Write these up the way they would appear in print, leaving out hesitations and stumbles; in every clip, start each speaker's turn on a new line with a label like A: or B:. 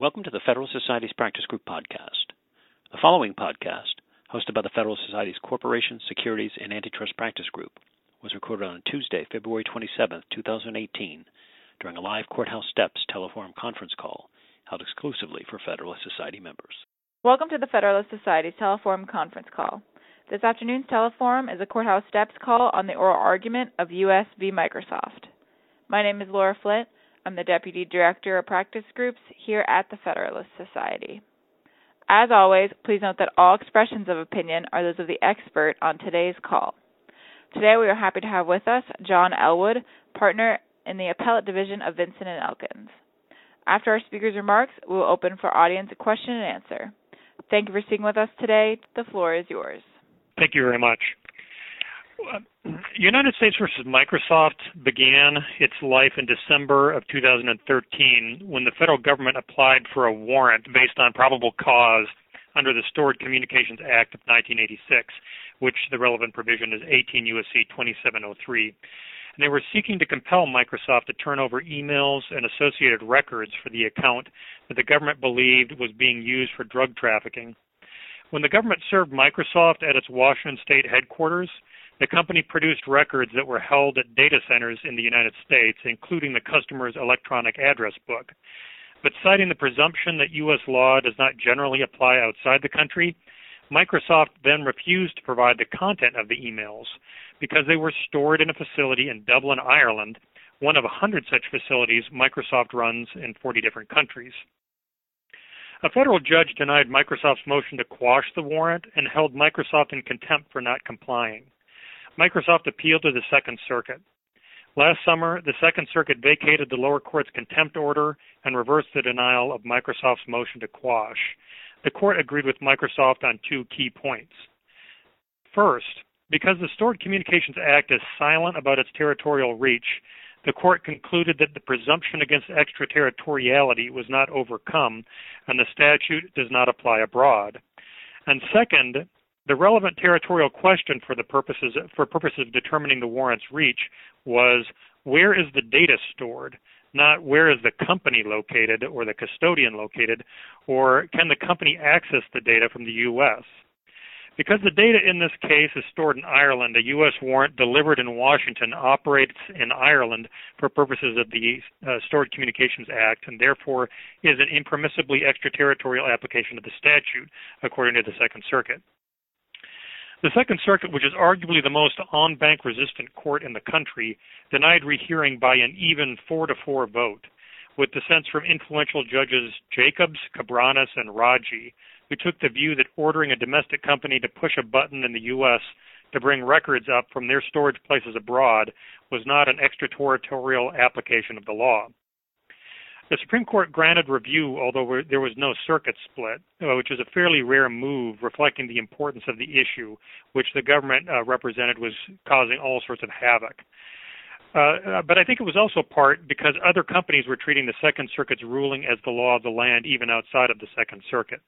A: Welcome to the Federal Society's Practice Group podcast. The following podcast, hosted by the Federal Society's Corporation, Securities, and Antitrust Practice Group, was recorded on Tuesday, February 27, 2018, during a live Courthouse Steps teleforum conference call held exclusively for Federalist Society members.
B: Welcome to the Federalist Society's teleforum conference call. This afternoon's teleforum is a Courthouse Steps call on the oral argument of U.S. v. Microsoft. My name is Laura Flint. I'm the Deputy Director of Practice Groups here at the Federalist Society. As always, please note that all expressions of opinion are those of the expert on today's call. Today we are happy to have with us John Elwood, partner in the Appellate Division of Vinson & Elkins. After our speaker's remarks, we will open for audience question and answer. Thank you for speaking with us today. The floor is yours.
C: Thank you very much. United States versus Microsoft began its life in December of 2013 when the federal government applied for a warrant based on probable cause under the Stored Communications Act of 1986, which the relevant provision is 18 U.S.C. 2703. And they were seeking to compel Microsoft to turn over emails and associated records for the account that the government believed was being used for drug trafficking. When the government served Microsoft at its Washington State headquarters, the company produced records that were held at data centers in the United States, including the customer's electronic address book. But citing the presumption that U.S. law does not generally apply outside the country, Microsoft then refused to provide the content of the emails because they were stored in a facility in Dublin, Ireland, one of 100 such facilities Microsoft runs in 40 different countries. A federal judge denied Microsoft's motion to quash the warrant and held Microsoft in contempt for not complying. Microsoft appealed to the Second Circuit. Last summer, the Second Circuit vacated the lower court's contempt order and reversed the denial of Microsoft's motion to quash. The court agreed with Microsoft on two key points. First, because the Stored Communications Act is silent about its territorial reach, the court concluded that the presumption against extraterritoriality was not overcome and the statute does not apply abroad. And second, the relevant territorial question for purposes of determining the warrant's reach was, where is the data stored? Not where is the company located or the custodian located, or can the company access the data from the U.S.? Because the data in this case is stored in Ireland, a U.S. warrant delivered in Washington operates in Ireland for purposes of the Stored Communications Act and therefore is an impermissibly extraterritorial application of the statute, according to the Second Circuit. The Second Circuit, which is arguably the most en-banc resistant court in the country, denied rehearing by an even 4-4 vote, with dissents from influential judges Jacobs, Cabranes, and Raji, who took the view that ordering a domestic company to push a button in the U.S. to bring records up from their storage places abroad was not an extraterritorial application of the law. The Supreme Court granted review, although there was no circuit split, which is a fairly rare move reflecting the importance of the issue, which the government represented was causing all sorts of havoc. But I think it was also part because other companies were treating the Second Circuit's ruling as the law of the land even outside of the Second Circuit.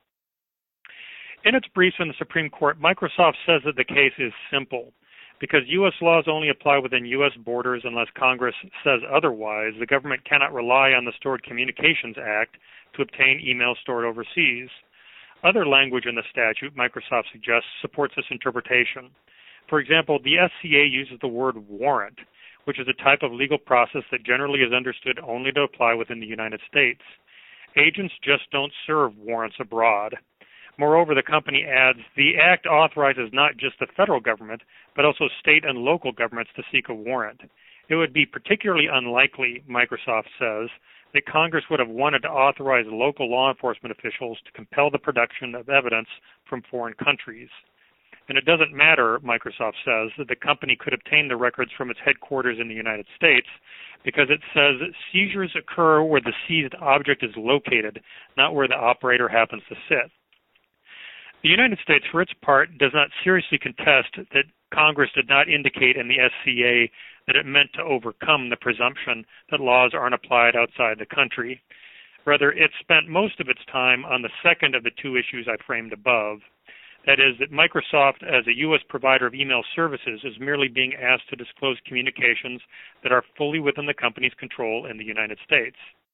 C: In its briefs in the Supreme Court, Microsoft says that the case is simple. Because U.S. laws only apply within U.S. borders unless Congress says otherwise, the government cannot rely on the Stored Communications Act to obtain emails stored overseas. Other language in the statute, Microsoft suggests, supports this interpretation. For example, the SCA uses the word warrant, which is a type of legal process that generally is understood only to apply within the United States. Agents just don't serve warrants abroad. Moreover, the company adds, the Act authorizes not just the federal government, but also state and local governments to seek a warrant. It would be particularly unlikely, Microsoft says, that Congress would have wanted to authorize local law enforcement officials to compel the production of evidence from foreign countries. And it doesn't matter, Microsoft says, that the company could obtain the records from its headquarters in the United States, because it says that seizures occur where the seized object is located, not where the operator happens to sit. The United States, for its part, does not seriously contest that Congress did not indicate in the SCA that it meant to overcome the presumption that laws aren't applied outside the country. Rather, it spent most of its time on the second of the two issues I framed above. That is, that Microsoft, as a U.S. provider of email services, is merely being asked to disclose communications that are fully within the company's control in the United States.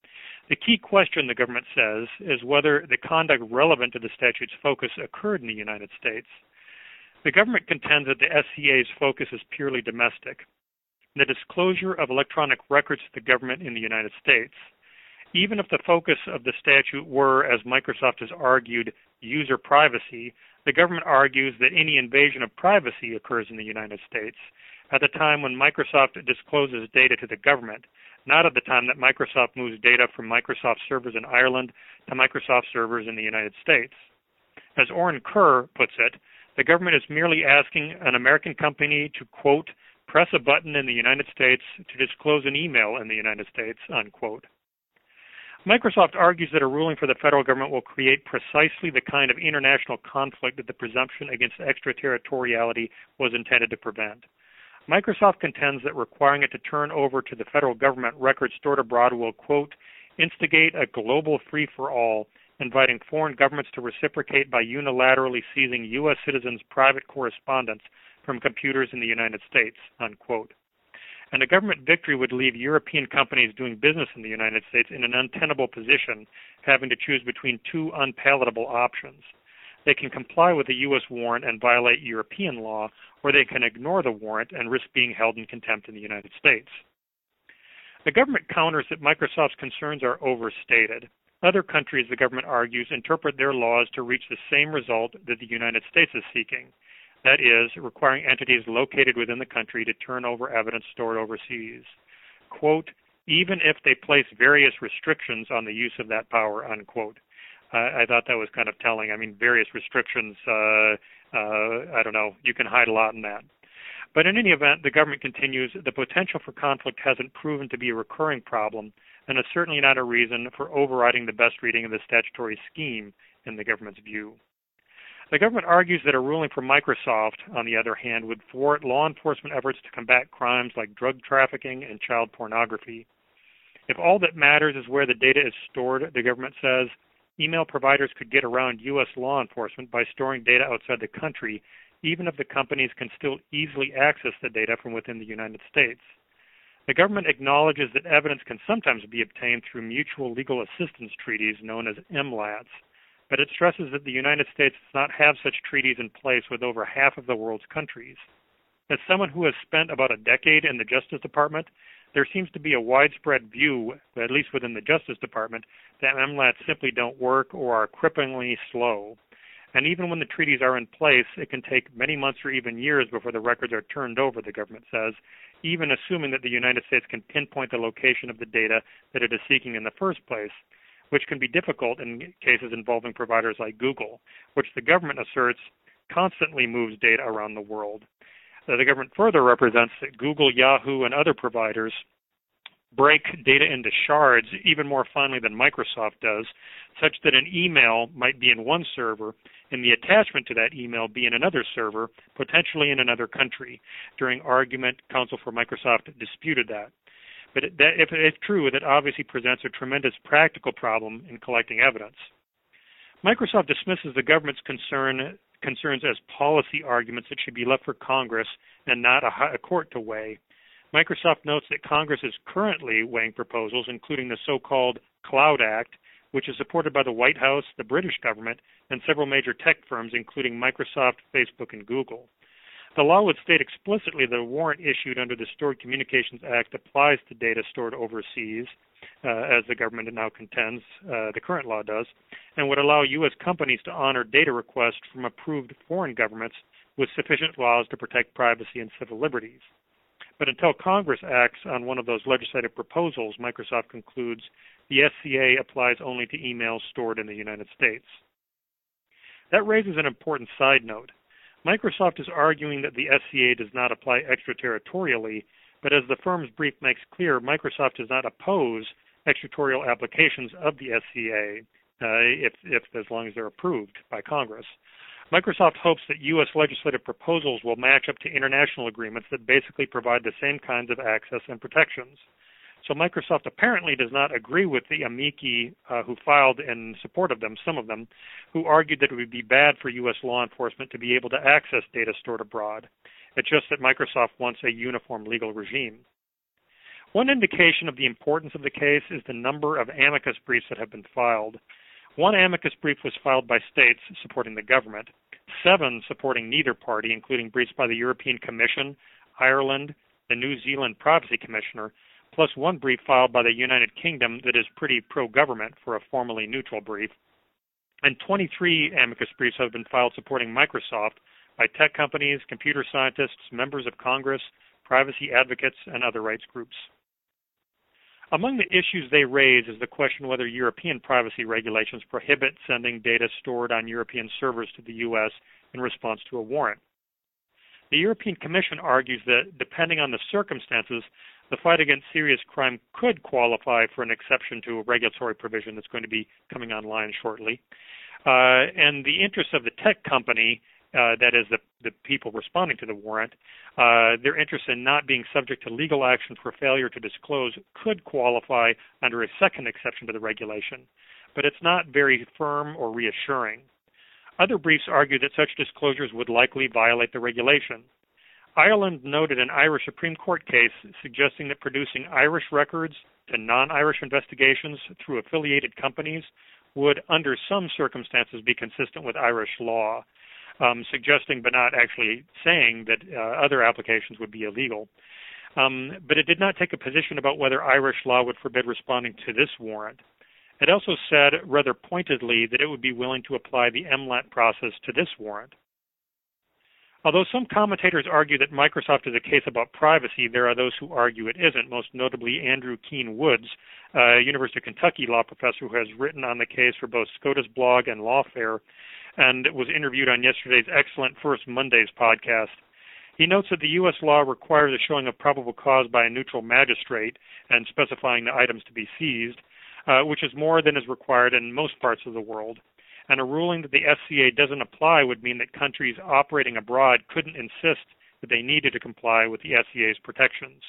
C: The key question, the government says, is whether the conduct relevant to the statute's focus occurred in the United States. The government contends that the SCA's focus is purely domestic. The disclosure of electronic records to the government in the United States, even if the focus of the statute were, as Microsoft has argued, user privacy, the government argues that any invasion of privacy occurs in the United States at the time when Microsoft discloses data to the government, not at the time that Microsoft moves data from Microsoft servers in Ireland to Microsoft servers in the United States. As Oren Kerr puts it, the government is merely asking an American company to, quote, press a button in the United States to disclose an email in the United States, unquote. Microsoft argues that a ruling for the federal government will create precisely the kind of international conflict that the presumption against extraterritoriality was intended to prevent. Microsoft contends that requiring it to turn over to the federal government records stored abroad will, quote, instigate a global free-for-all, inviting foreign governments to reciprocate by unilaterally seizing U.S. citizens' private correspondence from computers in the United States, unquote. And a government victory would leave European companies doing business in the United States in an untenable position, having to choose between two unpalatable options. They can comply with the U.S. warrant and violate European law, or they can ignore the warrant and risk being held in contempt in the United States. The government counters that Microsoft's concerns are overstated. Other countries, the government argues, interpret their laws to reach the same result that the United States is seeking. That is, requiring entities located within the country to turn over evidence stored overseas. Quote, even if they place various restrictions on the use of that power, unquote. I thought that was kind of telling. I mean, various restrictions, I don't know, you can hide a lot in that. But in any event, the government continues, the potential for conflict hasn't proven to be a recurring problem, and is certainly not a reason for overriding the best reading of the statutory scheme in the government's view. The government argues that a ruling for Microsoft, on the other hand, would thwart law enforcement efforts to combat crimes like drug trafficking and child pornography. If all that matters is where the data is stored, the government says, email providers could get around U.S. law enforcement by storing data outside the country, even if the companies can still easily access the data from within the United States. The government acknowledges that evidence can sometimes be obtained through mutual legal assistance treaties known as MLATs, but it stresses that the United States does not have such treaties in place with over half of the world's countries. As someone who has spent about a decade in the Justice Department, there seems to be a widespread view, at least within the Justice Department, that MLATs simply don't work or are cripplingly slow. And even when the treaties are in place, it can take many months or even years before the records are turned over, the government says, even assuming that the United States can pinpoint the location of the data that it is seeking in the first place, which can be difficult in cases involving providers like Google, which the government asserts constantly moves data around the world. The government further represents that Google, Yahoo, and other providers break data into shards even more finely than Microsoft does, such that an email might be in one server and the attachment to that email be in another server, potentially in another country. During argument, counsel for Microsoft disputed that. But if it's true, that obviously presents a tremendous practical problem in collecting evidence. Microsoft dismisses the government's concerns as policy arguments that should be left for Congress and not a court to weigh. Microsoft notes that Congress is currently weighing proposals, including the so-called Cloud Act, which is supported by the White House, the British government, and several major tech firms, including Microsoft, Facebook, and Google. The law would state explicitly that a warrant issued under the Stored Communications Act applies to data stored overseas, as the government now contends the current law does, and would allow U.S. companies to honor data requests from approved foreign governments with sufficient laws to protect privacy and civil liberties. But until Congress acts on one of those legislative proposals, Microsoft concludes, the SCA applies only to emails stored in the United States. That raises an important side note. Microsoft is arguing that the SCA does not apply extraterritorially, but as the firm's brief makes clear, Microsoft does not oppose extraterritorial applications of the SCA, if as long as they're approved by Congress. Microsoft hopes that U.S. legislative proposals will match up to international agreements that basically provide the same kinds of access and protections. So Microsoft apparently does not agree with the amici who filed in support of them, some of them, who argued that it would be bad for U.S. law enforcement to be able to access data stored abroad. It's just that Microsoft wants a uniform legal regime. One indication of the importance of the case is the number of amicus briefs that have been filed. One amicus brief was filed by states supporting the government, 7 supporting neither party, including briefs by the European Commission, Ireland, the New Zealand Privacy Commissioner, plus 1 brief filed by the United Kingdom that is pretty pro-government for a formally neutral brief. And 23 amicus briefs have been filed supporting Microsoft by tech companies, computer scientists, members of Congress, privacy advocates, and other rights groups. Among the issues they raise is the question whether European privacy regulations prohibit sending data stored on European servers to the U.S. in response to a warrant. The European Commission argues that, depending on the circumstances, the fight against serious crime could qualify for an exception to a regulatory provision that's going to be coming online shortly. And the interest of the tech company, that is the people responding to the warrant, their interest in not being subject to legal action for failure to disclose could qualify under a second exception to the regulation, but it's not very firm or reassuring. Other briefs argue that such disclosures would likely violate the regulation. Ireland noted an Irish Supreme Court case suggesting that producing Irish records to non-Irish investigations through affiliated companies would, under some circumstances, be consistent with Irish law. Suggesting but not actually saying that other applications would be illegal. But it did not take a position about whether Irish law would forbid responding to this warrant. It also said rather pointedly that it would be willing to apply the MLAT process to this warrant. Although some commentators argue that Microsoft is a case about privacy, there are those who argue it isn't, most notably Andrew Keene Woods, a University of Kentucky law professor who has written on the case for both SCOTUS blog and Lawfare, and was interviewed on yesterday's excellent First Mondays podcast. He notes that the U.S. law requires a showing of probable cause by a neutral magistrate and specifying the items to be seized, which is more than is required in most parts of the world. And a ruling that the FCA doesn't apply would mean that countries operating abroad couldn't insist that they needed to comply with the FCA's protections.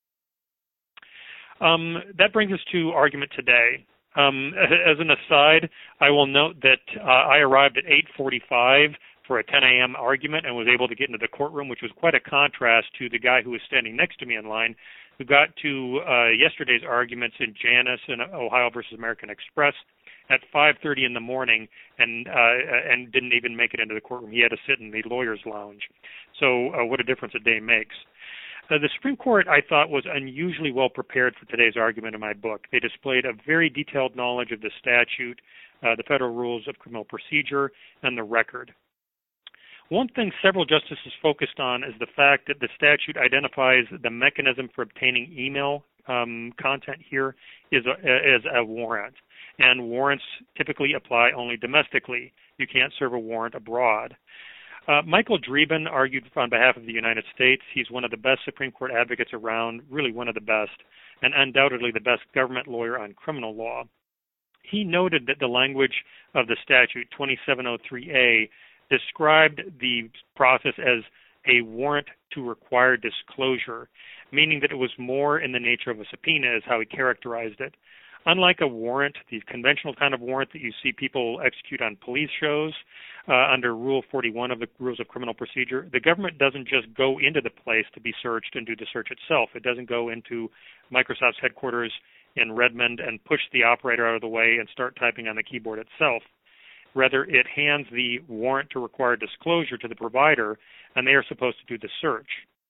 C: That brings us to argument today. As an aside, I will note that I arrived at 8:45 for a 10 a.m. argument and was able to get into the courtroom, which was quite a contrast to the guy who was standing next to me in line, who got to yesterday's arguments in Janus and Ohio versus American Express at 5:30 in the morning and didn't even make it into the courtroom. He had to sit in the lawyer's lounge. So what a difference a day makes. The Supreme Court, I thought, was unusually well prepared for today's argument in my book. They displayed a very detailed knowledge of the statute, the federal rules of criminal procedure, and the record. One thing several justices focused on is the fact that the statute identifies the mechanism for obtaining email content here as a warrant. And warrants typically apply only domestically. You can't serve a warrant abroad. Michael Dreeben argued on behalf of the United States. He's one of the best Supreme Court advocates around, really one of the best, and undoubtedly the best government lawyer on criminal law. He noted that the language of the statute, 2703A, described the process as a warrant to require disclosure, meaning that it was more in the nature of a subpoena, is how he characterized it. Unlike a warrant, the conventional kind of warrant that you see people execute on police shows under Rule 41 of the Rules of Criminal Procedure, the government doesn't just go into the place to be searched and do the search itself. It doesn't go into Microsoft's headquarters in Redmond and push the operator out of the way and start typing on the keyboard itself. Rather, it hands the warrant to require disclosure to the provider, and they are supposed to do the search.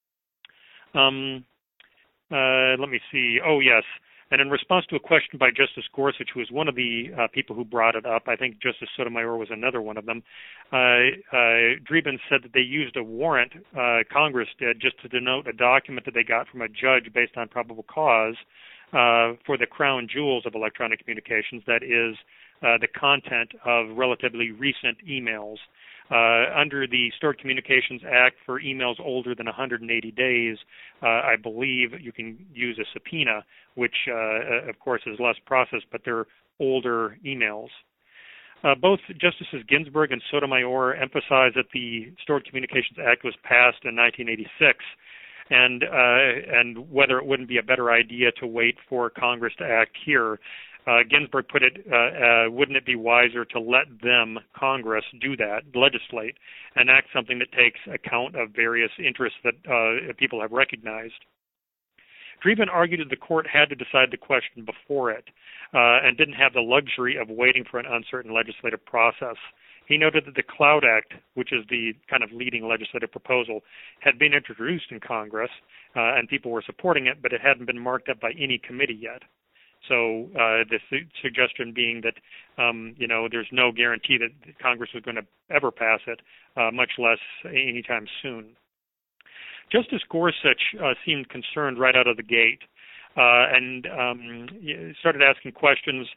C: Let me see. Oh, yes. And in response to a question by Justice Gorsuch, who was one of the people who brought it up, I think Justice Sotomayor was another one of them, Dreeben said that they used a warrant, Congress did, just to denote a document that they got from a judge based on probable cause for the crown jewels of electronic communications, that is, the content of relatively recent emails. Under the Stored Communications Act, for emails older than 180 days, I believe you can use a subpoena, which, of course, is less processed, but they're older emails. Both Justices Ginsburg and Sotomayor emphasized that the Stored Communications Act was passed in 1986, and whether it wouldn't be a better idea to wait for Congress to act here. Ginsburg put it, wouldn't it be wiser to let them, Congress, do that, legislate, enact something that takes account of various interests that people have recognized? Dreeben argued that the court had to decide the question before it and didn't have the luxury of waiting for an uncertain legislative process. He noted that the Cloud Act, which is the kind of leading legislative proposal, had been introduced in Congress and people were supporting it, but it hadn't been marked up by any committee yet. So the suggestion being that, there's no guarantee that Congress was going to ever pass it, much less anytime soon. Justice Gorsuch seemed concerned right out of the gate and started asking questions.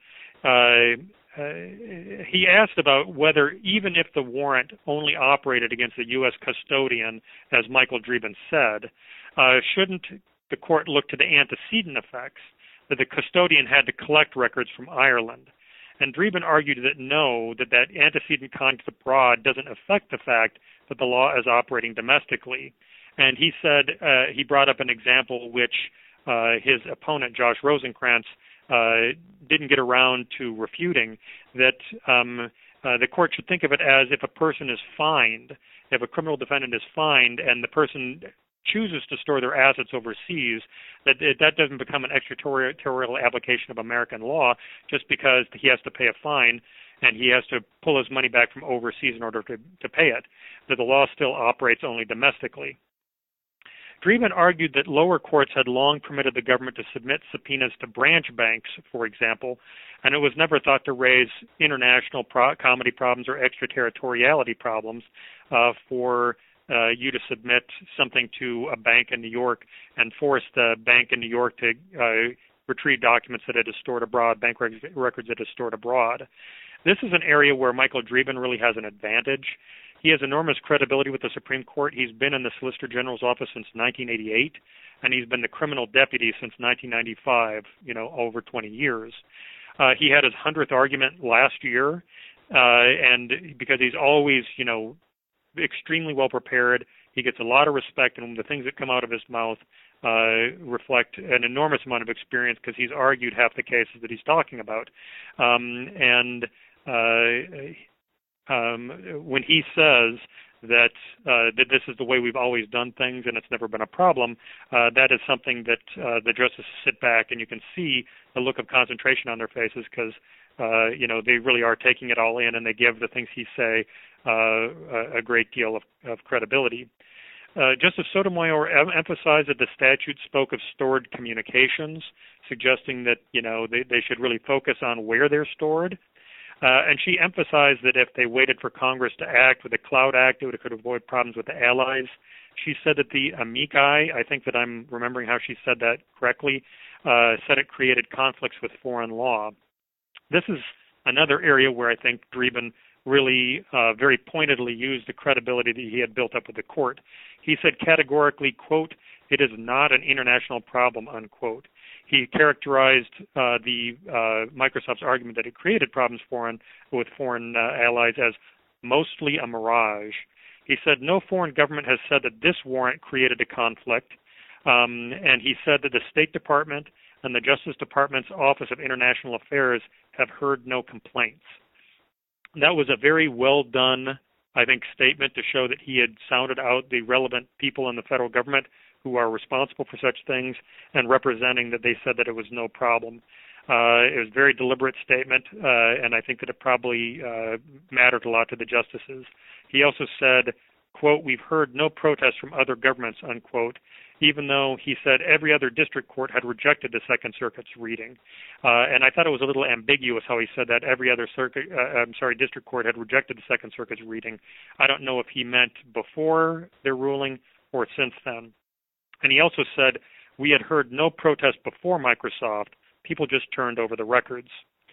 C: He asked about whether, even if the warrant only operated against the U.S. custodian, as Michael Dreeben said, shouldn't the court look to the antecedent effects, that the custodian had to collect records from Ireland? And Dreeben argued that no, that antecedent conduct abroad doesn't affect the fact that the law is operating domestically. And he said, he brought up an example which his opponent, Josh Rosencrantz, didn't get around to refuting, that the court should think of it as if a person is fined, if a criminal defendant is fined and the person chooses to store their assets overseas, that doesn't become an extraterritorial application of American law just because he has to pay a fine and he has to pull his money back from overseas in order to pay it, that the law still operates only domestically. Dreeben argued that lower courts had long permitted the government to submit subpoenas to branch banks, for example, and it was never thought to raise international comedy problems or extraterritoriality problems for you to submit something to a bank in New York and force the bank in New York to retrieve documents that it has stored abroad, bank records that it has stored abroad. This is an area where Michael Dreeben really has an advantage. He has enormous credibility with the Supreme Court. He's been in the Solicitor General's office since 1988, and he's been the criminal deputy since 1995, over 20 years. He had his 100th argument last year, and because he's always, extremely well prepared, he gets a lot of respect, and the things that come out of his mouth reflect an enormous amount of experience because he's argued half the cases that he's talking about. When he says that this is the way we've always done things and it's never been a problem, that is something that the justices sit back and you can see the look of concentration on their faces because, they really are taking it all in and they give the things he say a great deal of credibility. Justice Sotomayor emphasized that the statute spoke of stored communications, suggesting that, they should really focus on where they're stored. And she emphasized that if they waited for Congress to act with the Cloud Act, it could avoid problems with the allies. She said that the amici, I think that I'm remembering how she said that correctly, said it created conflicts with foreign law. This is another area where I think Dreeben really very pointedly used the credibility that he had built up with the court. He said categorically, quote, "It is not an international problem," unquote. He characterized Microsoft's argument that it created problems with foreign allies as mostly a mirage. He said no foreign government has said that this warrant created a conflict, and he said that the State Department and the Justice Department's Office of International Affairs have heard no complaints. That was a very well done, I think, statement to show that he had sounded out the relevant people in the federal government who are responsible for such things and representing that they said that it was no problem. It was a very deliberate statement, and I think that it probably mattered a lot to the justices. He also said, quote, "We've heard no protests from other governments," unquote, even though he said every other district court had rejected the Second Circuit's reading. And I thought it was a little ambiguous how he said that every other district court had rejected the Second Circuit's reading. I don't know if he meant before their ruling or since then. And he also said, "We had heard no protest before Microsoft. People just turned over the records."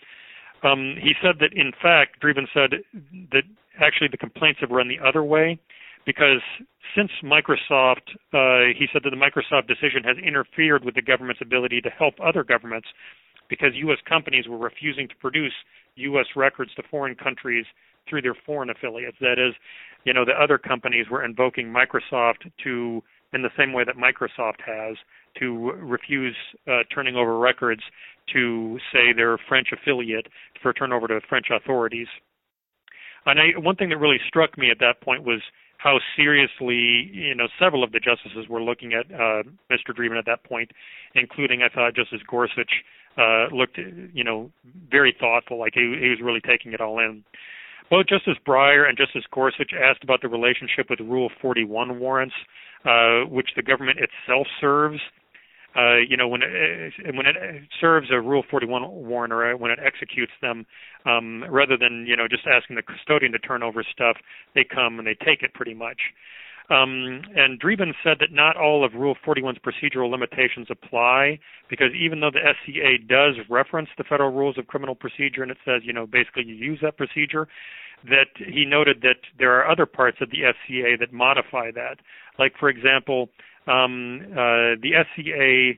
C: He said that, in fact, Dreeben said that actually the complaints have run the other way because since Microsoft, he said that the Microsoft decision has interfered with the government's ability to help other governments because U.S. companies were refusing to produce U.S. records to foreign countries through their foreign affiliates. That is, the other companies were invoking Microsoft to, in the same way that Microsoft has, to refuse turning over records to, say, their French affiliate for turnover to French authorities. And one thing that really struck me at that point was how seriously, several of the justices were looking at Mr. Dreeben at that point, including, I thought, Justice Gorsuch looked, very thoughtful, like he was really taking it all in. Both Justice Breyer and Justice Gorsuch asked about the relationship with Rule 41 warrants, which the government itself serves. When it serves a Rule 41 warrant, or when it executes them, rather than just asking the custodian to turn over stuff, they come and they take it pretty much. And Dreeben said that not all of Rule 41's procedural limitations apply, because even though the SCA does reference the Federal Rules of Criminal Procedure, and it says, basically you use that procedure, that he noted that there are other parts of the SCA that modify that. Like, for example, the SCA,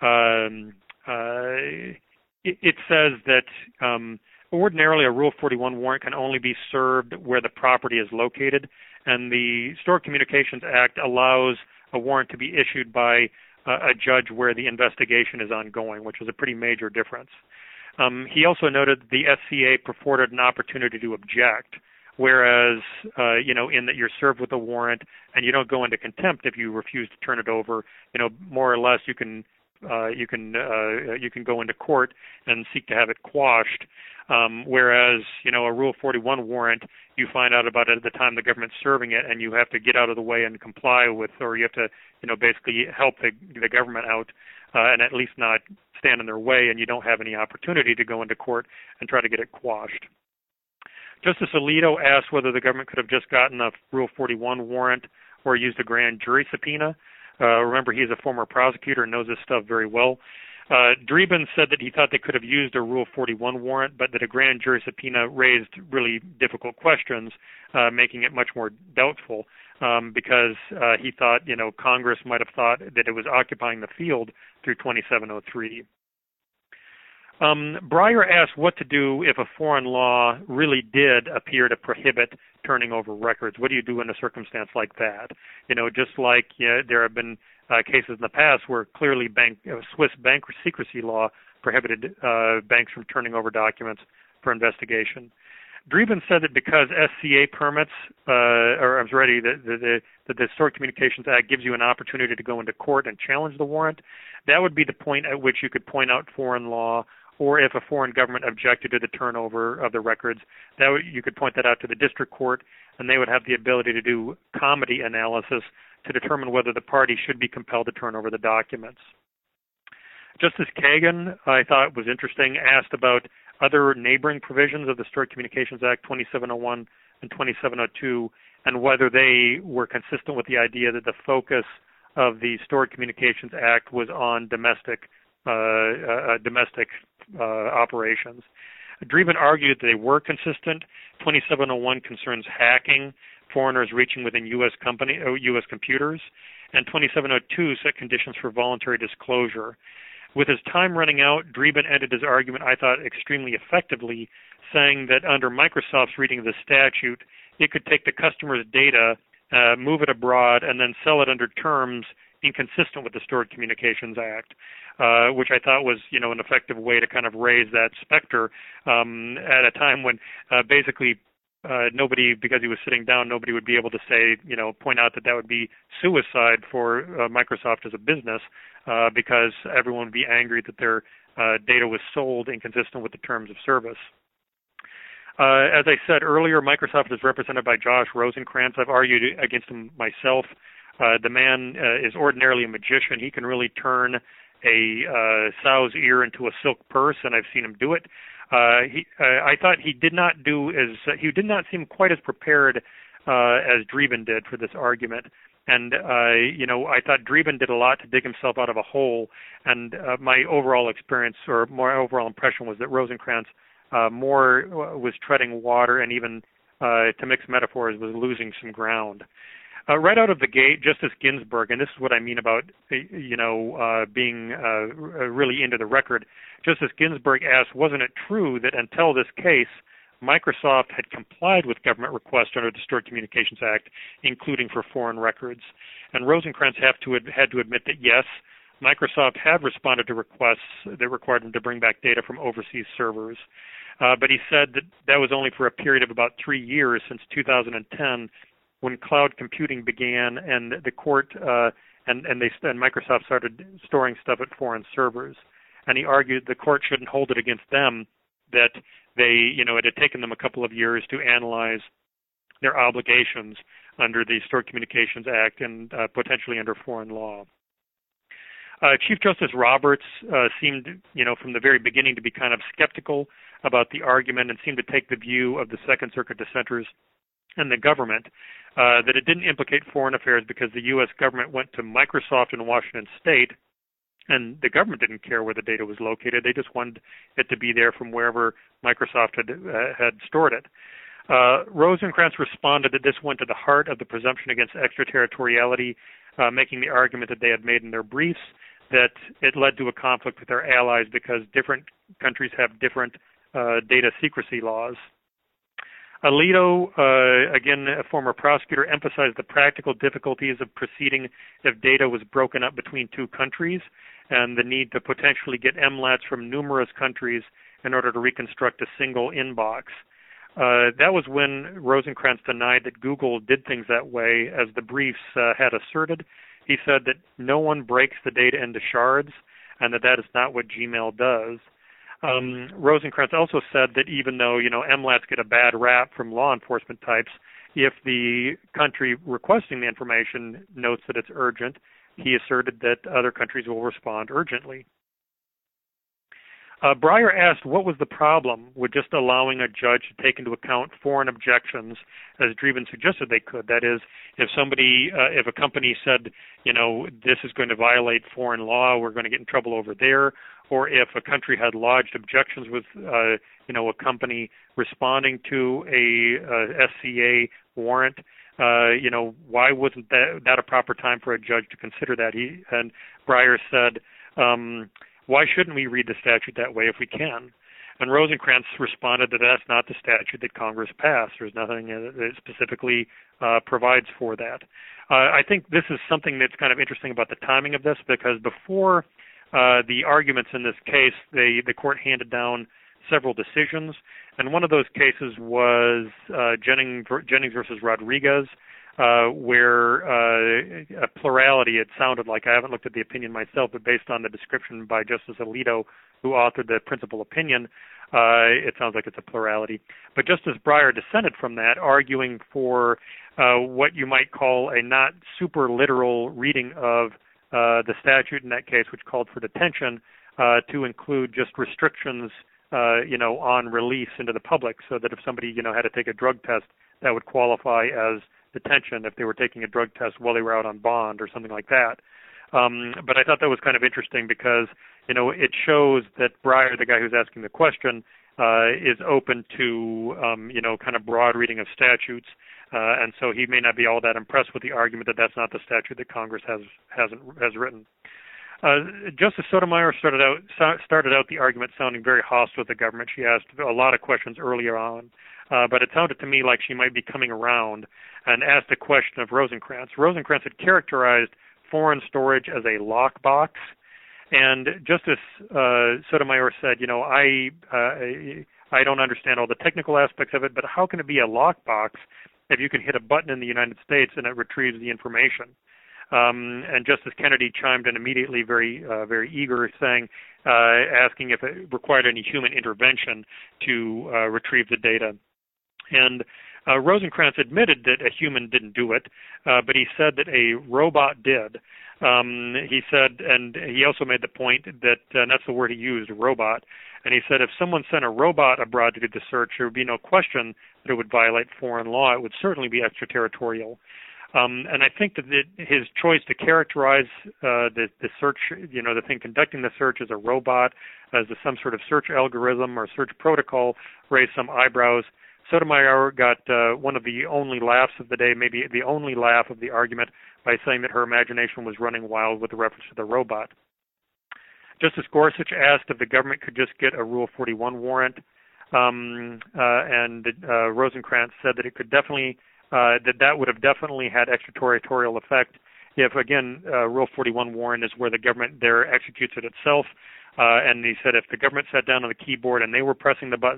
C: it says that ordinarily a Rule 41 warrant can only be served where the property is located, and the Stored Communications Act allows a warrant to be issued by a judge where the investigation is ongoing, which is a pretty major difference. He also noted the SCA purported an opportunity to object, whereas, in that you're served with a warrant and you don't go into contempt if you refuse to turn it over. More or less you can go into court and seek to have it quashed. Whereas, a Rule 41 warrant, you find out about it at the time the government's serving it, and you have to get out of the way and comply with, or you have to, basically help the government out, and at least not stand in their way, and you don't have any opportunity to go into court and try to get it quashed. Justice Alito asked whether the government could have just gotten a Rule 41 warrant or used a grand jury subpoena. Remember, he's a former prosecutor and knows this stuff very well. Dreeben said that he thought they could have used a Rule 41 warrant, but that a grand jury subpoena raised really difficult questions, making it much more doubtful, because he thought, Congress might have thought that it was occupying the field through 2703. Breyer asked what to do if a foreign law really did appear to prohibit turning over records. What do you do in a circumstance like that? Just like there have been cases in the past where clearly Swiss bank secrecy law prohibited banks from turning over documents for investigation. Dreeben said that because SCA permits, that the Stored Communications Act gives you an opportunity to go into court and challenge the warrant, that would be the point at which you could point out foreign law, or if a foreign government objected to the turnover of the records, you could point that out to the district court, and they would have the ability to do comity analysis to determine whether the party should be compelled to turn over the documents. Justice Kagan, I thought was interesting, asked about other neighboring provisions of the Stored Communications Act 2701 and 2702, and whether they were consistent with the idea that the focus of the Stored Communications Act was on domestic operations. Dreeben argued that they were consistent. 2701 concerns hacking, foreigners reaching within U.S. computers, and 2702 set conditions for voluntary disclosure. With his time running out, Dreeben ended his argument, I thought, extremely effectively, saying that under Microsoft's reading of the statute, it could take the customer's data, move it abroad, and then sell it under terms inconsistent with the Stored Communications Act, which I thought was, an effective way to kind of raise that specter at a time when basically nobody, because he was sitting down, nobody would be able to say, point out that would be suicide for Microsoft as a business, because everyone would be angry that their data was sold inconsistent with the terms of service. As I said earlier, Microsoft is represented by Josh Rosenkranz. I've argued against him myself. The man is ordinarily a magician. He can really turn a sow's ear into a silk purse, and I've seen him do it. I thought he did not seem quite as prepared as Dreeben did for this argument. And, I thought Dreeben did a lot to dig himself out of a hole. And my overall experience, or my overall impression, was that Rosenkranz more was treading water, and even, to mix metaphors, was losing some ground. Right out of the gate, Justice Ginsburg, and this is what I mean about, being really into the record, Justice Ginsburg asked, wasn't it true that until this case, Microsoft had complied with government requests under the Stored Communications Act, including for foreign records? And Rosenkranz had to admit that, yes, Microsoft had responded to requests that required them to bring back data from overseas servers. But he said that was only for a period of about 3 years, since 2010, when cloud computing began and the court and Microsoft started storing stuff at foreign servers. And he argued the court shouldn't hold it against them that it had taken them a couple of years to analyze their obligations under the Stored Communications Act and potentially under foreign law. Chief Justice Roberts seemed, from the very beginning to be kind of skeptical about the argument and seemed to take the view of the Second Circuit dissenters and the government that it didn't implicate foreign affairs because the U.S. government went to Microsoft in Washington State, and the government didn't care where the data was located. They just wanted it to be there from wherever Microsoft had stored it. Rosencrantz responded that this went to the heart of the presumption against extraterritoriality, making the argument that they had made in their briefs that it led to a conflict with their allies because different countries have different data secrecy laws. Alito, again, a former prosecutor, emphasized the practical difficulties of proceeding if data was broken up between two countries and the need to potentially get MLATs from numerous countries in order to reconstruct a single inbox. That was when Rosencrantz denied that Google did things that way, as the briefs had asserted. He said that no one breaks the data into shards and that is not what Gmail does. Rosencrantz also said that even though, MLATs get a bad rap from law enforcement types, if the country requesting the information notes that it's urgent, he asserted that other countries will respond urgently. Breyer asked what was the problem with just allowing a judge to take into account foreign objections, as Dreeben suggested they could. That is, if a company said, this is going to violate foreign law, we're going to get in trouble over there, or if a country had lodged objections with, a company responding to a SCA warrant, why wasn't that a proper time for a judge to consider that? And Breyer said, why shouldn't we read the statute that way if we can? And Rosencrantz responded that that's not the statute that Congress passed. There's nothing that specifically provides for that. I think this is something that's kind of interesting about the timing of this, because before the arguments in this case, the court handed down several decisions, and one of those cases was Jennings versus Rodriguez, where a plurality, it sounded like, I haven't looked at the opinion myself, but based on the description by Justice Alito, who authored the principal opinion, it sounds like it's a plurality. But Justice Breyer dissented from that, arguing for what you might call a not super literal reading of the statute in that case, which called for detention, to include just restrictions, on release into the public, so that if somebody, had to take a drug test, that would qualify as detention if they were taking a drug test while they were out on bond or something like that. But I thought that was kind of interesting because, it shows that Breyer, the guy who's asking the question, is open to, kind of broad reading of statutes. And so he may not be all that impressed with the argument that that's not the statute that Congress has written. Justice Sotomayor started out the argument sounding very hostile with the government. She asked a lot of questions earlier on, but it sounded to me like she might be coming around and asked a question of Rosencrantz. Rosencrantz had characterized foreign storage as a lockbox, and Justice Sotomayor said, I don't understand all the technical aspects of it, but how can it be a lockbox if you can hit a button in the United States and it retrieves the information? And Justice Kennedy chimed in immediately, very eager, asking if it required any human intervention to retrieve the data. And Rosencrantz admitted that a human didn't do it, but he said that a robot did. He said, and he also made the point that, and that's the word he used, robot, and he said if someone sent a robot abroad to do the search, there would be no question that it would violate foreign law. It would certainly be extraterritorial. And I think that his choice to characterize the search, the thing conducting the search as a robot, as some sort of search algorithm or search protocol, raised some eyebrows. Sotomayor got one of the only laughs of the day, maybe the only laugh of the argument, by saying that her imagination was running wild with the reference to the robot. Justice Gorsuch asked if the government could just get a Rule 41 warrant, and Rosencrantz said that it could definitely that would have definitely had extraterritorial effect if, again, Rule 41 warrant is where the government there executes it itself. And he said if the government sat down on the keyboard and they were pressing the buttons,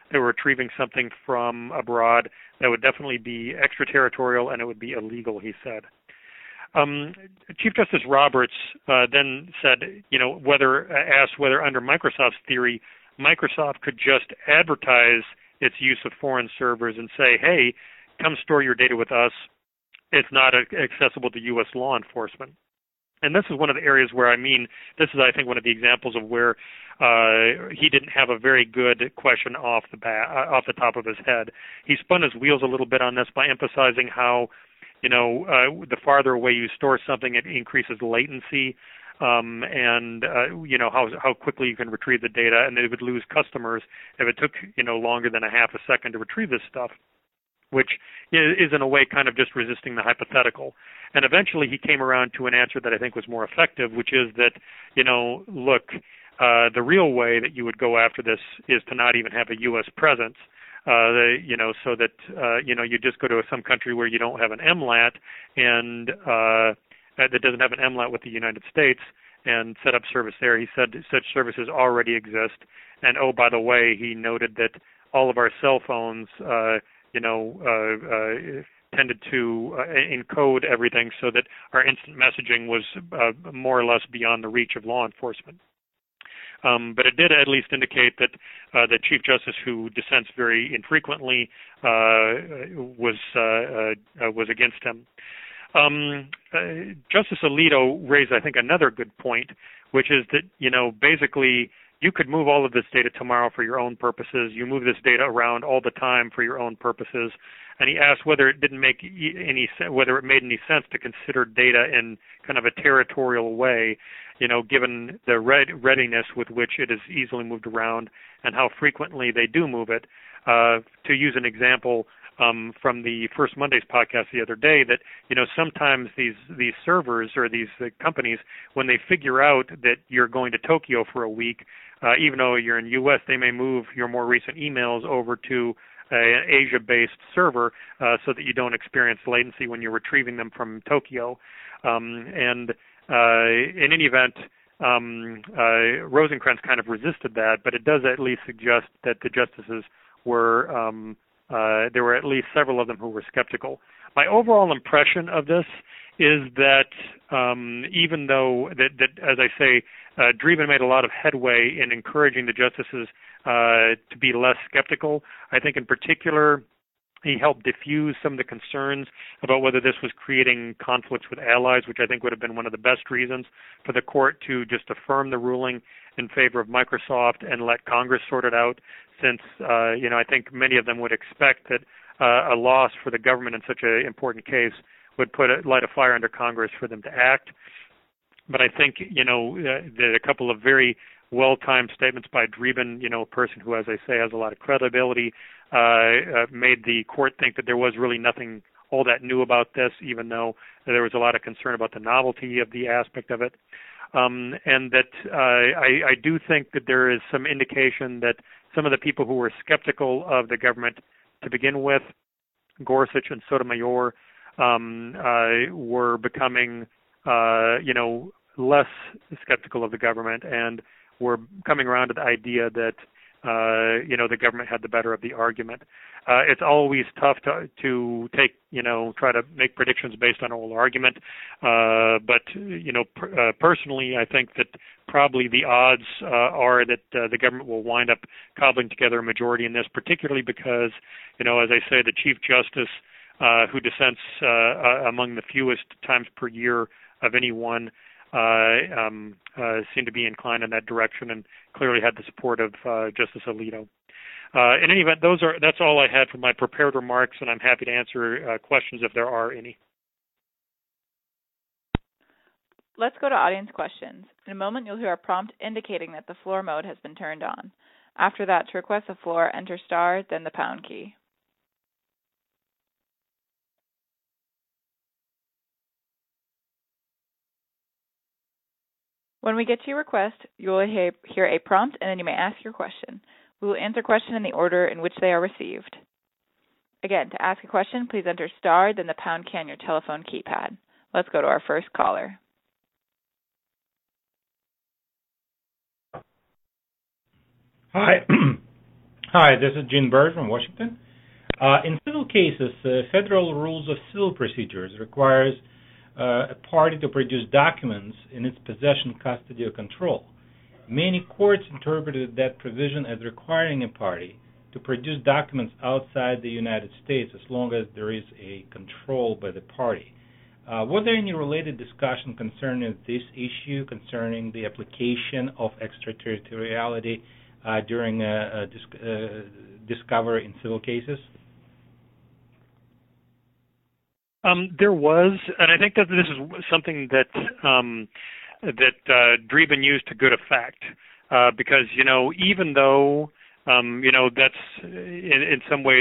C: they were retrieving something from abroad, that would definitely be extraterritorial and it would be illegal, he said. Chief Justice Roberts then said, asked whether under Microsoft's theory, Microsoft could just advertise its use of foreign servers and say, hey, come store your data with us. It's not accessible to U.S. law enforcement. And this is one of the areas where, this is, I think, one of the examples of where he didn't have a very good question off the top of his head. He spun his wheels a little bit on this by emphasizing how, the farther away you store something, it increases latency, and how quickly you can retrieve the data, and they would lose customers if it took longer than a half a second to retrieve this stuff, which is in a way kind of just resisting the hypothetical. And eventually he came around to an answer that I think was more effective, which is that, the real way that you would go after this is to not even have a U.S. presence, so that, you just go to some country where you don't have an MLAT and that doesn't have an MLAT with the United States and set up service there. He said such services already exist. And, oh, by the way, he noted that all of our cell phones, tended to encode everything so that our instant messaging was more or less beyond the reach of law enforcement. But it did at least indicate that the Chief Justice, who dissents very infrequently, was against him. Justice Alito raised, I think, another good point, which is that, basically you could move all of this data tomorrow for your own purposes. You move this data around all the time for your own purposes. And he asked whether it made any sense to consider data in kind of a territorial way, given the readiness with which it is easily moved around and how frequently they do move it. To use an example from the First Mondays podcast the other day, that sometimes these servers or these companies, when they figure out that you're going to Tokyo for a week, even though you're in the U.S., they may move your more recent emails over to an Asia-based server so that you don't experience latency when you're retrieving them from Tokyo. And in any event, Rosencrantz kind of resisted that, but it does at least suggest that the justices were, there were at least several of them who were skeptical. My overall impression of this is that even though that as I say, Dreeben made a lot of headway in encouraging the justices to be less skeptical. I think in particular he helped diffuse some of the concerns about whether this was creating conflicts with allies, which I think would have been one of the best reasons for the court to just affirm the ruling in favor of Microsoft and let Congress sort it out, since I think many of them would expect that a loss for the government in such an important case would light a fire under Congress for them to act. But I think, that a couple of very well-timed statements by Dreeben, a person who, as I say, has a lot of credibility, made the court think that there was really nothing all that new about this, even though there was a lot of concern about the novelty of the aspect of it. And that I do think that there is some indication that some of the people who were skeptical of the government to begin with, Gorsuch and Sotomayor, were becoming, less skeptical of the government and were coming around to the idea that, the government had the better of the argument. It's always tough to take, try to make predictions based on oral argument. But personally, I think that probably the odds are that the government will wind up cobbling together a majority in this, particularly because, as I say, the Chief Justice, who dissents among the fewest times per year of anyone, seemed to be inclined in that direction and clearly had the support of Justice Alito. In any event, that's all I had for my prepared remarks, and I'm happy to answer questions if there are any.
B: Let's go to audience questions. In a moment, you'll hear a prompt indicating that the floor mode has been turned on. After that, to request the floor, enter star, then the pound key. When we get to your request, you will hear a prompt, and then you may ask your question. We will answer questions in the order in which they are received. Again, to ask a question, please enter star, then the pound key on your telephone keypad. Let's go to our first caller.
D: Hi. Hi, this is Gene Bird from Washington. In civil cases, Federal Rules of Civil Procedures requires a party to produce documents in its possession, custody, or control. Many courts interpreted that provision as requiring a party to produce documents outside the United States as long as there is a control by the party. Was there any related discussion concerning this issue, concerning the application of extraterritoriality during discovery in civil cases?
C: There was, and I think that this is something that Dreeben used to good effect, because even though that's in some ways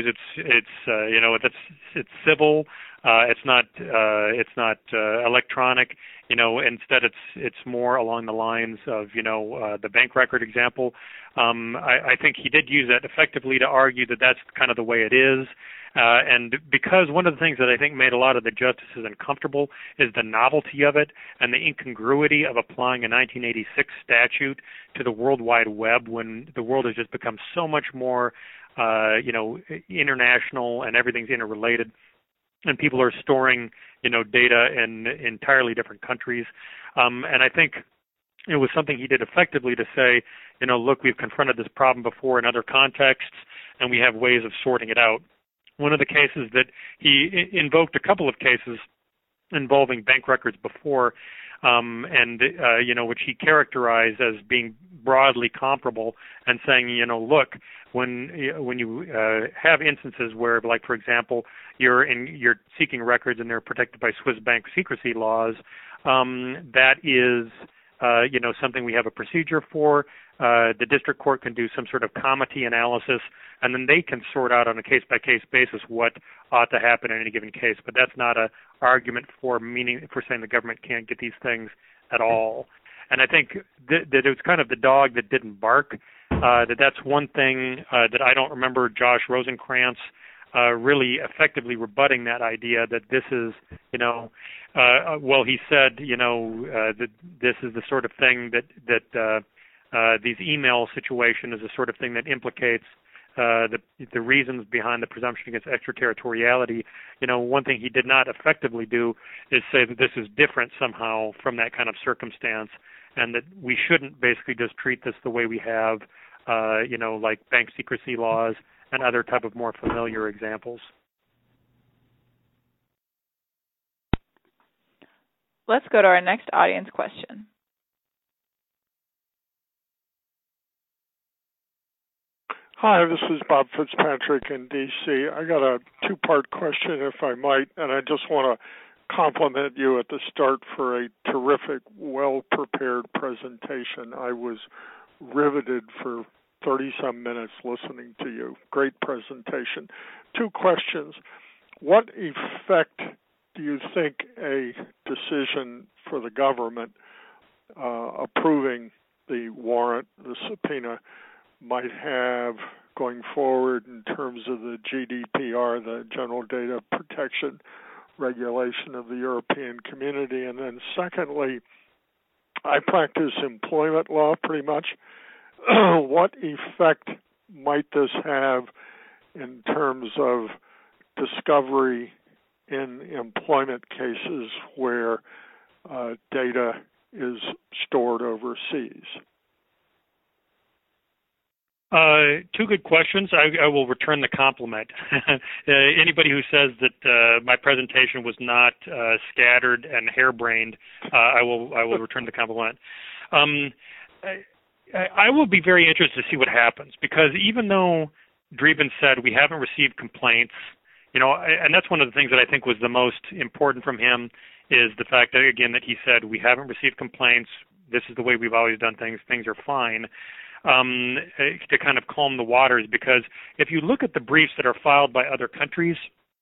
C: it's civil, it's not electronic. Instead it's more along the lines of the bank record example. I think he did use that effectively to argue that that's kind of the way it is. And because one of the things that I think made a lot of the justices uncomfortable is the novelty of it and the incongruity of applying a 1986 statute to the World Wide Web when the world has just become so much more, international and everything's interrelated, and people are storing, data in entirely different countries. And I think it was something he did effectively to say, look, we've confronted this problem before in other contexts, and we have ways of sorting it out. One of the cases that he invoked, a couple of cases involving bank records before, which he characterized as being broadly comparable, and saying, look, when you have instances where, like for example, you're seeking records and they're protected by Swiss bank secrecy laws, that is something we have a procedure for. The district court can do some sort of comity analysis, and then they can sort out on a case-by-case basis what ought to happen in any given case. But that's not an argument for saying the government can't get these things at all. And I think that it was kind of the dog that didn't bark. That's one thing that I don't remember Josh Rosenkranz really effectively rebutting that idea that this is, he said, that this is the sort of thing that these email situation is the sort of thing that implicates the reasons behind the presumption against extraterritoriality. One thing he did not effectively do is say that this is different somehow from that kind of circumstance, and that we shouldn't basically just treat this the way we have, like bank secrecy laws and other type of more familiar examples.
B: Let's go to our next audience question.
E: Hi, this is Bob Fitzpatrick in D.C. I got a two-part question, if I might, and I just want to compliment you at the start for a terrific, well-prepared presentation. I was riveted for 30-some minutes listening to you. Great presentation. Two questions. What effect do you think a decision for the government approving the warrant, the subpoena, might have going forward in terms of the GDPR, the General Data Protection Regulation of the European Community? And then secondly, I practice employment law pretty much. What effect might this have in terms of discovery in employment cases where data is stored overseas?
C: Two good questions. I will return the compliment. Anybody who says that my presentation was not scattered and harebrained, I will return the compliment. I will be very interested to see what happens, because even though Dreeben said we haven't received complaints, and that's one of the things that I think was the most important from him, is the fact that, again, that he said we haven't received complaints, this is the way we've always done things are fine. To kind of calm the waters, because if you look at the briefs that are filed by other countries,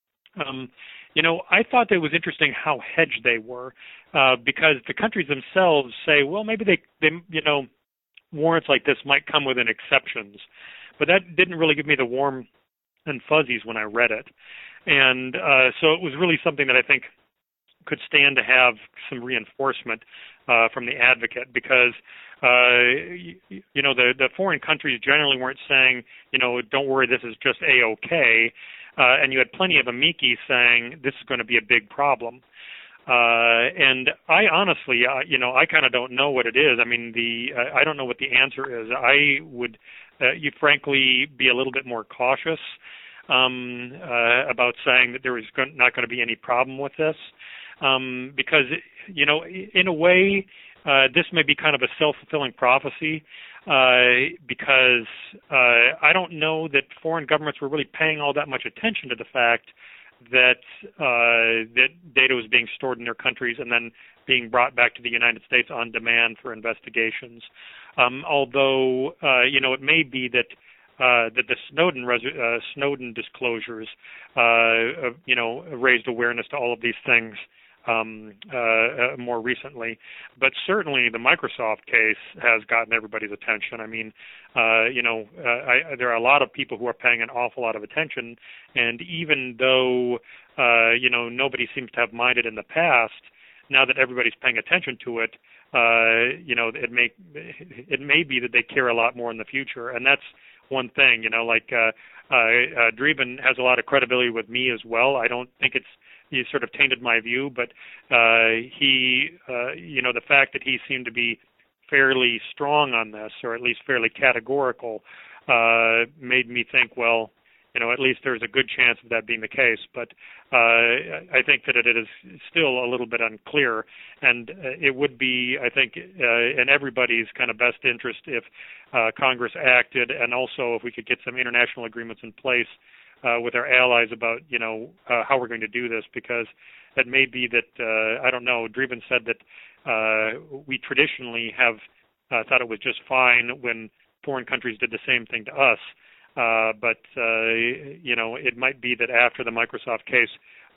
C: I thought that it was interesting how hedged they were, because the countries themselves say, well, maybe they warrants like this might come within exceptions, but that didn't really give me the warm and fuzzies when I read it, and so it was really something that I think could stand to have some reinforcement. from the advocate, because the foreign countries generally weren't saying, don't worry, this is just A-OK, and you had plenty of amici saying this is going to be a big problem. And I honestly, I kind of don't know what it is. I mean, I don't know what the answer is. I would, frankly, be a little bit more cautious about saying that there is not going to be any problem with this, because, in a way, this may be kind of a self-fulfilling prophecy, because I don't know that foreign governments were really paying all that much attention to the fact that data was being stored in their countries and then being brought back to the United States on demand for investigations. Although it may be that the Snowden disclosures raised awareness to all of these things more recently, but certainly the Microsoft case has gotten everybody's attention. I mean, there are a lot of people who are paying an awful lot of attention, and even though nobody seems to have minded in the past, now that everybody's paying attention to it, it may be that they care a lot more in the future, and that's one thing. Dreeben has a lot of credibility with me as well. I don't think he sort of tainted my view, but the fact that he seemed to be fairly strong on this, or at least fairly categorical, made me think, well, at least there's a good chance of that being the case. But I think that it is still a little bit unclear, and it would be, I think, in everybody's kind of best interest if Congress acted, and also if we could get some international agreements in place with our allies about, how we're going to do this, because it may be that, I don't know, Dreeben said that we traditionally have thought it was just fine when foreign countries did the same thing to us. But it might be that after the Microsoft case,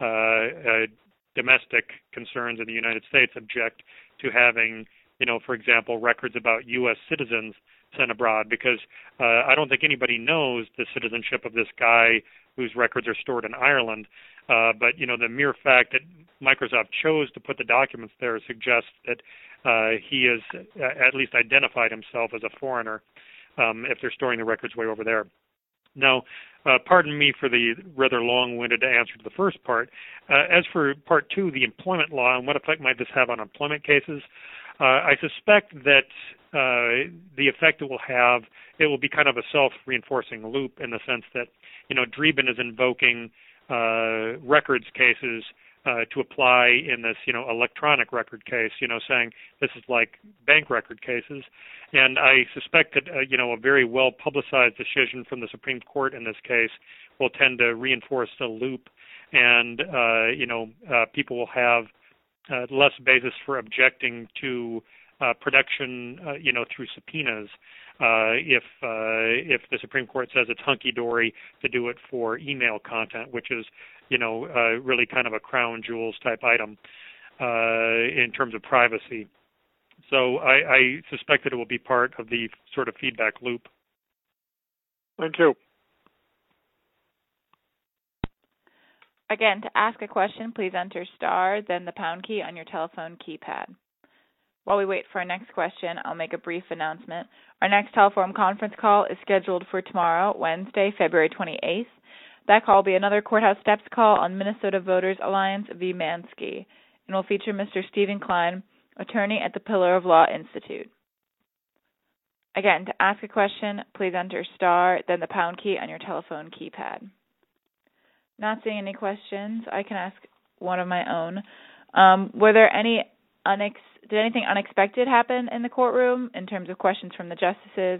C: domestic concerns in the United States object to having, for example, records about U.S. citizens sent abroad, because I don't think anybody knows the citizenship of this guy whose records are stored in Ireland. But, the mere fact that Microsoft chose to put the documents there suggests that he has at least identified himself as a foreigner if they're storing the records way over there. Now, pardon me for the rather long-winded answer to the first part. As for part two, the employment law and what effect might this have on employment cases, I suspect that the effect it will be kind of a self-reinforcing loop, in the sense that, Dreeben is invoking records cases to apply in this, electronic record case, saying this is like bank record cases. And I suspect that, a very well-publicized decision from the Supreme Court in this case will tend to reinforce the loop, and, people will have less basis for objecting to production, through subpoenas, if the Supreme Court says it's hunky-dory to do it for email content, which is, really kind of a crown jewels type item in terms of privacy. So I suspect that it will be part of the sort of feedback loop.
E: Thank you.
B: Again, to ask a question, please enter star, then the pound key on your telephone keypad. While we wait for our next question, I'll make a brief announcement. Our next Teleforum conference call is scheduled for tomorrow, Wednesday, February 28th. That call will be another Courthouse Steps call on Minnesota Voters Alliance v. Mansky, and will feature Mr. Stephen Klein, attorney at the Pillar of Law Institute. Again, to ask a question, please enter star, then the pound key on your telephone keypad. Not seeing any questions, I can ask one of my own. Were there any did anything unexpected happen in the courtroom in terms of questions from the justices?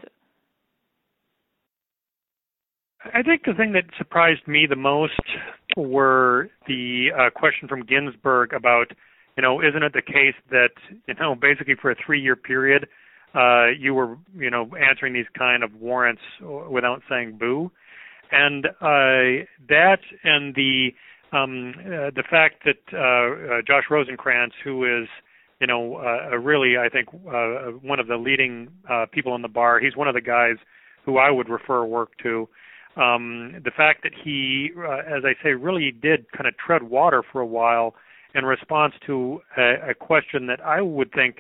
C: I think the thing that surprised me the most were the question from Ginsburg about, isn't it the case that, basically for a 3-year period, you were, answering these kind of warrants without saying boo? And that, and the fact that Josh Rosencrantz, who is, really, I think, one of the leading people in the bar, he's one of the guys who I would refer work to. The fact that he, as I say, really did kind of tread water for a while in response to a question that I would think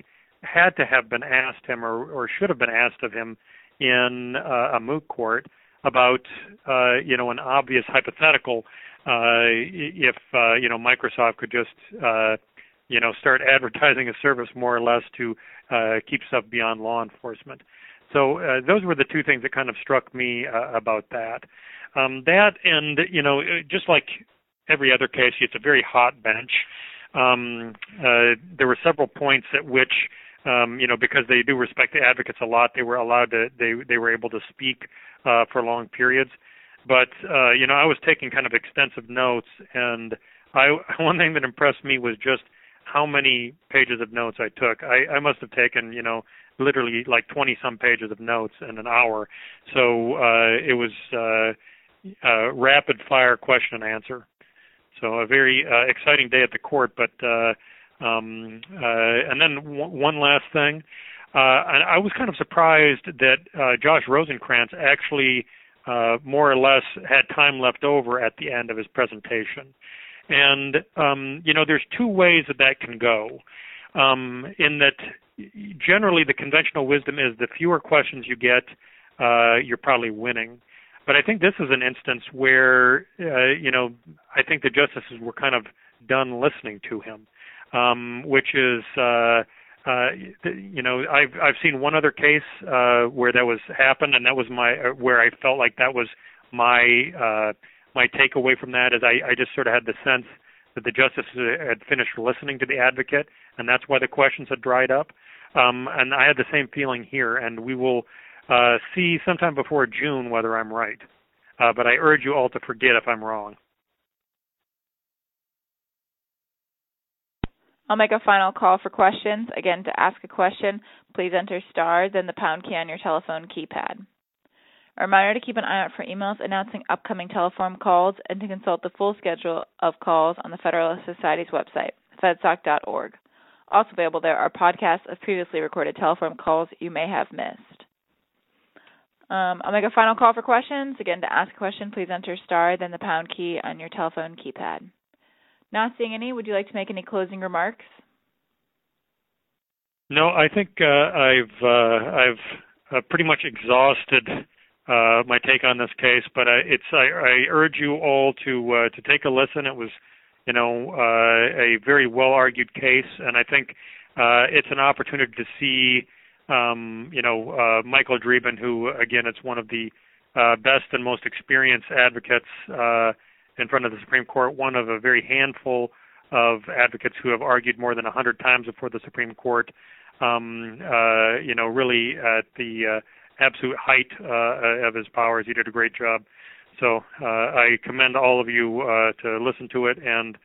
C: had to have been asked him or should have been asked of him in a moot court about, an obvious hypothetical if, Microsoft could just, start advertising a service more or less to keep stuff beyond law enforcement. So those were the two things that kind of struck me about that. That and, just like every other case, it's a very hot bench. There were several points at which, because they do respect the advocates a lot, they were able to speak for long periods. But, I was taking kind of extensive notes, and one thing that impressed me was just how many pages of notes I took. I must have taken, literally like 20-some pages of notes in an hour. So it was rapid-fire question and answer. So a very exciting day at the court. But and then one last thing. I was kind of surprised that Josh Rosencrantz actually more or less had time left over at the end of his presentation. And, there's two ways that can go, in that generally the conventional wisdom is the fewer questions you get, you're probably winning. But I think this is an instance where, I think the justices were kind of done listening to him, which is, I've seen one other case where that was happened, and that was where I felt like that was my takeaway from that is I just sort of had the sense that the justices had finished listening to the advocate, and that's why the questions had dried up. And I had the same feeling here, and we will see sometime before June whether I'm right. But I urge you all to forget if I'm wrong.
B: I'll make a final call for questions. Again, to ask a question, please enter star, then the pound key on your telephone keypad. A reminder to keep an eye out for emails announcing upcoming Teleforum calls and to consult the full schedule of calls on the Federalist Society's website, fedsoc.org. Also available there are podcasts of previously recorded Teleforum calls you may have missed. I'll make a final call for questions. Again, to ask a question, please enter star, then the pound key on your telephone keypad. Not seeing any, would you like to make any closing remarks?
C: No, I think I've pretty much exhausted my take on this case, but I urge you all to take a listen. It was, a very well argued case, and I think it's an opportunity to see, Michael Dreeben, who again, it's one of the best and most experienced advocates in front of the Supreme Court, one of a very handful of advocates who have argued more than 100 times before the Supreme Court. Really at the absolute height of his powers. He did a great job. So I commend all of you to listen to it, and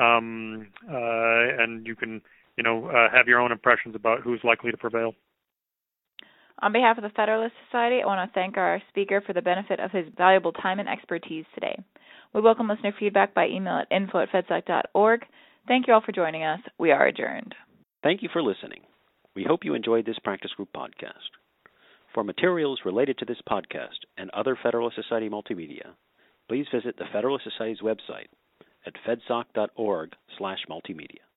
C: you can, have your own impressions about who's likely to prevail.
B: On behalf of the Federalist Society, I want to thank our speaker for the benefit of his valuable time and expertise today. We welcome listener feedback by email at info@fedsoc.org. Thank you all for joining us. We are adjourned.
A: Thank you for listening. We hope you enjoyed this practice group podcast. For materials related to this podcast and other Federalist Society multimedia, please visit the Federalist Society's website at fedsoc.org/multimedia.